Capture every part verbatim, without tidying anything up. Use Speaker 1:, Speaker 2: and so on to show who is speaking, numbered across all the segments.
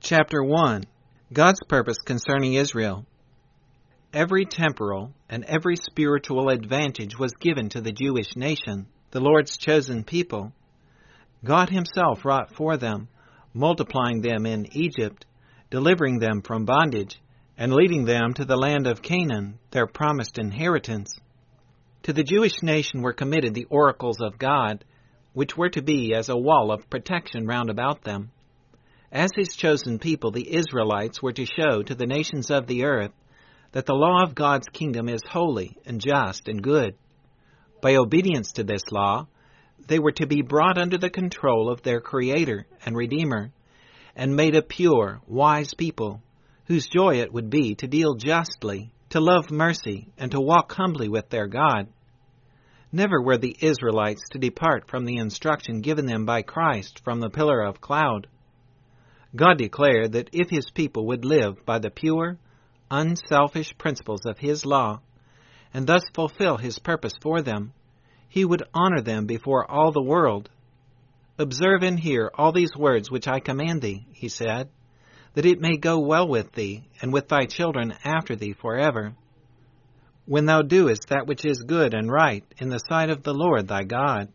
Speaker 1: Chapter one. God's Purpose Concerning Israel. Every temporal and every spiritual advantage was given to the Jewish nation, the Lord's chosen people. God himself wrought for them, multiplying them in Egypt, delivering them from bondage, and leading them to the land of Canaan, their promised inheritance. To the Jewish nation were committed the oracles of God, which were to be as a wall of protection round about them. As his chosen people, the Israelites were to show to the nations of the earth that the law of God's kingdom is holy and just and good. By obedience to this law, they were to be brought under the control of their Creator and Redeemer, and made a pure, wise people, whose joy it would be to deal justly, to love mercy, and to walk humbly with their God. Never were the Israelites to depart from the instruction given them by Christ from the pillar of cloud. God declared that if his people would live by the pure, unselfish principles of his law, and thus fulfill his purpose for them, he would honor them before all the world. Observe and hear all these words which I command thee, he said, that it may go well with thee, and with thy children after thee forever, when thou doest that which is good and right in the sight of the Lord thy God.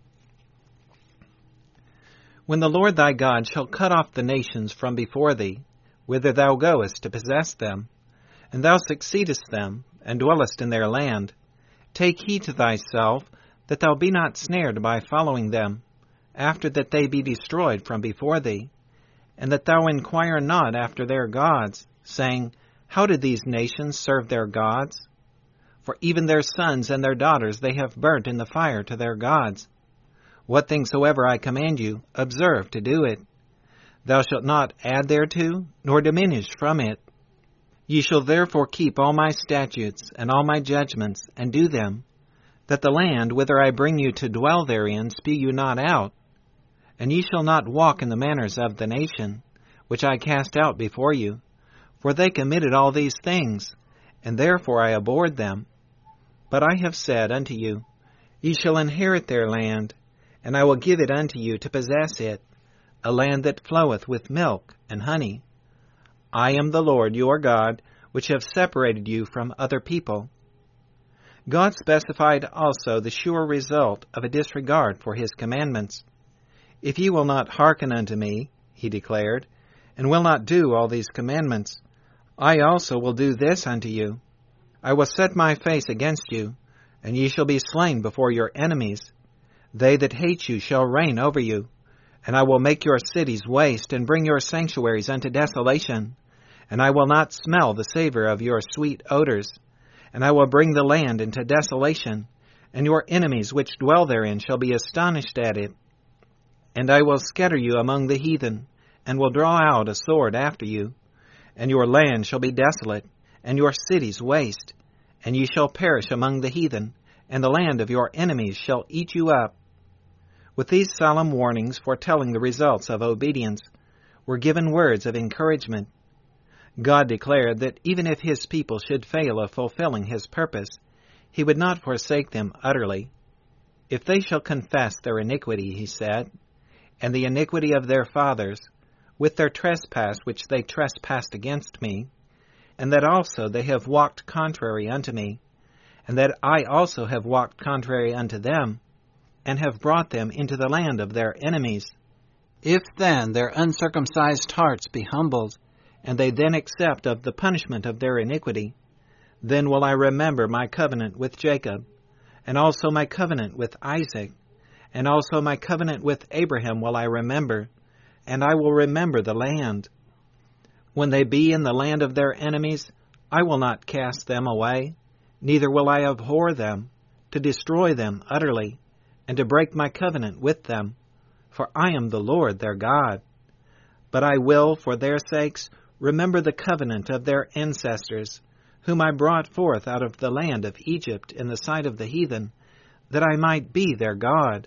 Speaker 1: When the Lord thy God shall cut off the nations from before thee, whither thou goest to possess them, and thou succeedest them, and dwellest in their land, take heed to thyself that thou be not snared by following them, after that they be destroyed from before thee, and that thou inquire not after their gods, saying, How did these nations serve their gods? For even their sons and their daughters they have burnt in the fire to their gods. What things soever I command you, observe to do it. Thou shalt not add thereto, nor diminish from it. Ye shall therefore keep all my statutes and all my judgments, and do them, that the land whither I bring you to dwell therein spew you not out. And ye shall not walk in the manners of the nation, which I cast out before you, for they committed all these things, and therefore I abhorred them. But I have said unto you, Ye shall inherit their land, and I will give it unto you to possess it, a land that floweth with milk and honey. I am the Lord your God, which have separated you from other people. God specified also the sure result of a disregard for his commandments. If ye will not hearken unto me, he declared, and will not do all these commandments, I also will do this unto you. I will set my face against you, and ye shall be slain before your enemies. They that hate you shall reign over you, and I will make your cities waste, and bring your sanctuaries unto desolation, and I will not smell the savor of your sweet odors, and I will bring the land into desolation, and your enemies which dwell therein shall be astonished at it. And I will scatter you among the heathen, and will draw out a sword after you, and your land shall be desolate, and your cities waste, and ye shall perish among the heathen, and the land of your enemies shall eat you up. With these solemn warnings foretelling the results of obedience were given words of encouragement. God declared that even if his people should fail of fulfilling his purpose, he would not forsake them utterly. If they shall confess their iniquity, he said, and the iniquity of their fathers, with their trespass which they trespassed against me, and that also they have walked contrary unto me, and that I also have walked contrary unto them, and have brought them into the land of their enemies. If then their uncircumcised hearts be humbled, and they then accept of the punishment of their iniquity, then will I remember my covenant with Jacob, and also my covenant with Isaac, and also my covenant with Abraham will I remember, and I will remember the land. When they be in the land of their enemies, I will not cast them away, neither will I abhor them, to destroy them utterly, and to break my covenant with them, for I am the Lord their God. But I will, for their sakes, remember the covenant of their ancestors, whom I brought forth out of the land of Egypt in the sight of the heathen, that I might be their God.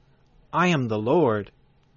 Speaker 1: I am the Lord.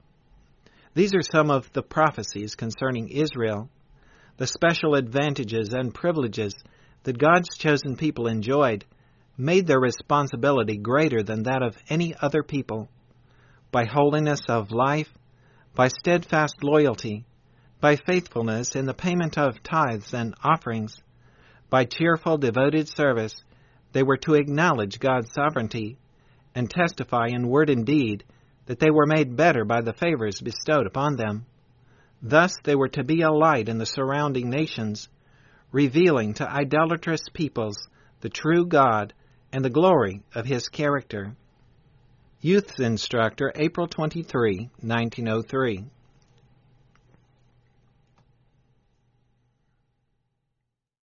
Speaker 1: These are some of the prophecies concerning Israel, the special advantages and privileges that God's chosen people enjoyed, made their responsibility greater than that of any other people. By holiness of life, by steadfast loyalty, By faithfulness in the payment of tithes and offerings, by cheerful, devoted service, they were to acknowledge God's sovereignty and testify in word and deed that they were made better by the favors bestowed upon them. Thus they were to be a light in the surrounding nations, revealing to idolatrous peoples the true God and the glory of His character. Youth's Instructor, April twenty-third, nineteen oh three.